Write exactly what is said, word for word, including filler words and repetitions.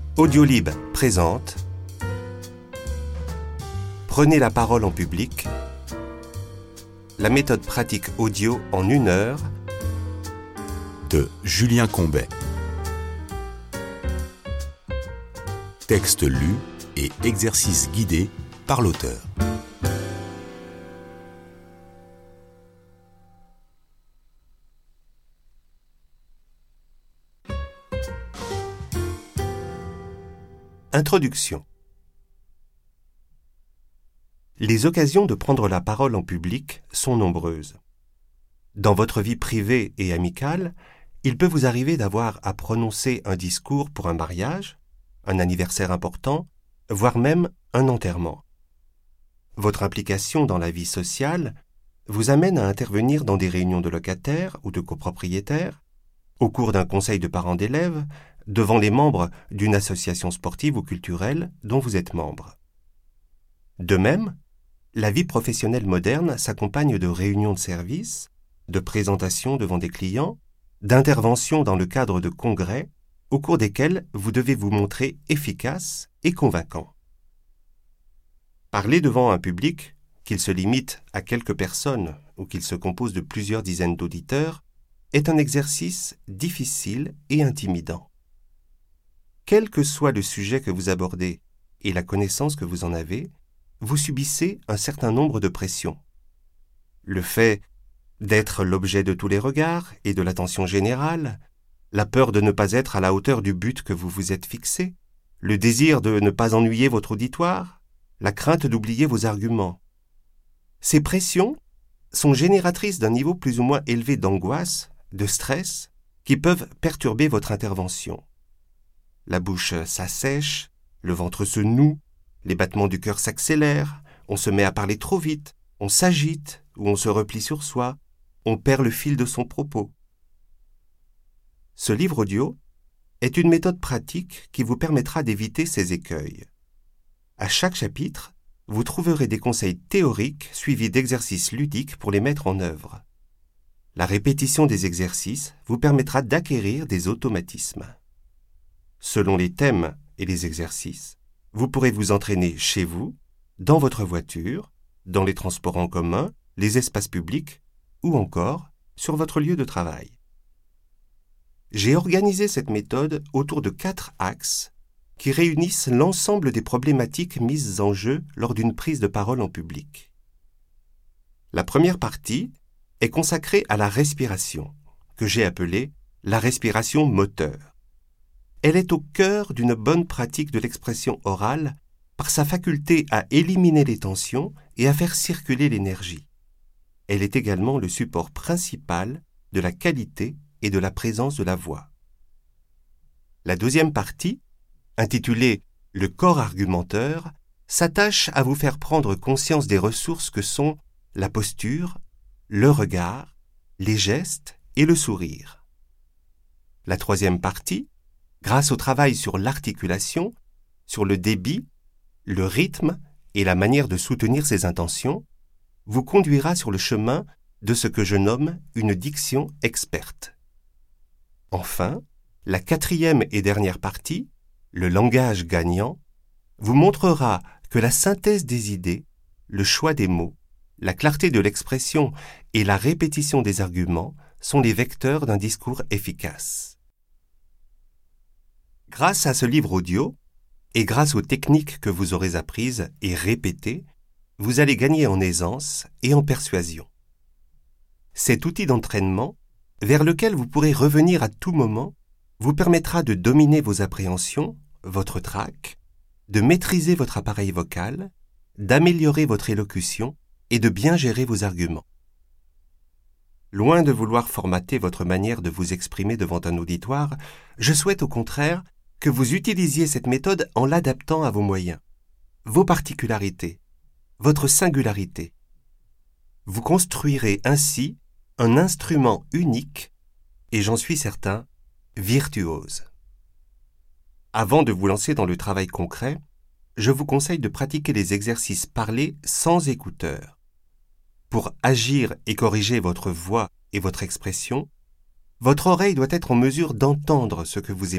Audiolib présente Prenez la parole en public, la méthode pratique audio en une heure de Julien Combet. Texte lu et exercice guidé par l'auteur. Introduction. Les occasions de prendre la parole en public sont nombreuses. Dans votre vie privée et amicale, il peut vous arriver d'avoir à prononcer un discours pour un mariage, un anniversaire important, voire même un enterrement. Votre implication dans la vie sociale vous amène à intervenir dans des réunions de locataires ou de copropriétaires, au cours d'un conseil de parents d'élèves, devant les membres d'une association sportive ou culturelle dont vous êtes membre. De même, la vie professionnelle moderne s'accompagne de réunions de service, de présentations devant des clients, d'interventions dans le cadre de congrès, au cours desquels vous devez vous montrer efficace et convaincant. Parler devant un public, qu'il se limite à quelques personnes ou qu'il se compose de plusieurs dizaines d'auditeurs, est un exercice difficile et intimidant. Quel que soit le sujet que vous abordez et la connaissance que vous en avez, vous subissez un certain nombre de pressions. Le fait d'être l'objet de tous les regards et de l'attention générale, la peur de ne pas être à la hauteur du but que vous vous êtes fixé, le désir de ne pas ennuyer votre auditoire, la crainte d'oublier vos arguments. Ces pressions sont génératrices d'un niveau plus ou moins élevé d'angoisse, de stress, qui peuvent perturber votre intervention. La bouche s'assèche, le ventre se noue, les battements du cœur s'accélèrent, on se met à parler trop vite, on s'agite ou on se replie sur soi, on perd le fil de son propos. Ce livre audio est une méthode pratique qui vous permettra d'éviter ces écueils. À chaque chapitre, vous trouverez des conseils théoriques suivis d'exercices ludiques pour les mettre en œuvre. La répétition des exercices vous permettra d'acquérir des automatismes. Selon les thèmes et les exercices, vous pourrez vous entraîner chez vous, dans votre voiture, dans les transports en commun, les espaces publics ou encore sur votre lieu de travail. J'ai organisé cette méthode autour de quatre axes qui réunissent l'ensemble des problématiques mises en jeu lors d'une prise de parole en public. La première partie est consacrée à la respiration, que j'ai appelée la respiration moteur. Elle est au cœur d'une bonne pratique de l'expression orale par sa faculté à éliminer les tensions et à faire circuler l'énergie. Elle est également le support principal de la qualité et de la présence de la voix. La deuxième partie, intitulée « Le corps argumenteur », s'attache à vous faire prendre conscience des ressources que sont la posture, le regard, les gestes et le sourire. La troisième partie, grâce au travail sur l'articulation, sur le débit, le rythme et la manière de soutenir ses intentions, vous conduira sur le chemin de ce que je nomme une diction experte. Enfin, la quatrième et dernière partie, le langage gagnant, vous montrera que la synthèse des idées, le choix des mots, la clarté de l'expression et la répétition des arguments sont les vecteurs d'un discours efficace. Grâce à ce livre audio, et grâce aux techniques que vous aurez apprises et répétées, vous allez gagner en aisance et en persuasion. Cet outil d'entraînement, vers lequel vous pourrez revenir à tout moment, vous permettra de dominer vos appréhensions, votre trac, de maîtriser votre appareil vocal, d'améliorer votre élocution et de bien gérer vos arguments. Loin de vouloir formater votre manière de vous exprimer devant un auditoire, je souhaite au contraire que vous utilisiez cette méthode en l'adaptant à vos moyens, vos particularités, votre singularité. Vous construirez ainsi un instrument unique et, j'en suis certain, virtuose. Avant de vous lancer dans le travail concret, je vous conseille de pratiquer les exercices parlés sans écouteurs. Pour agir et corriger votre voix et votre expression, votre oreille doit être en mesure d'entendre ce que vous